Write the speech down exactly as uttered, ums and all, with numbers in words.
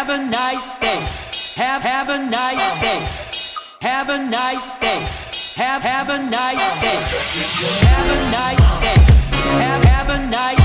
have a nice day. Have have a nice day. Have a nice day. Have have a nice day. Have a nice day. Have have a nice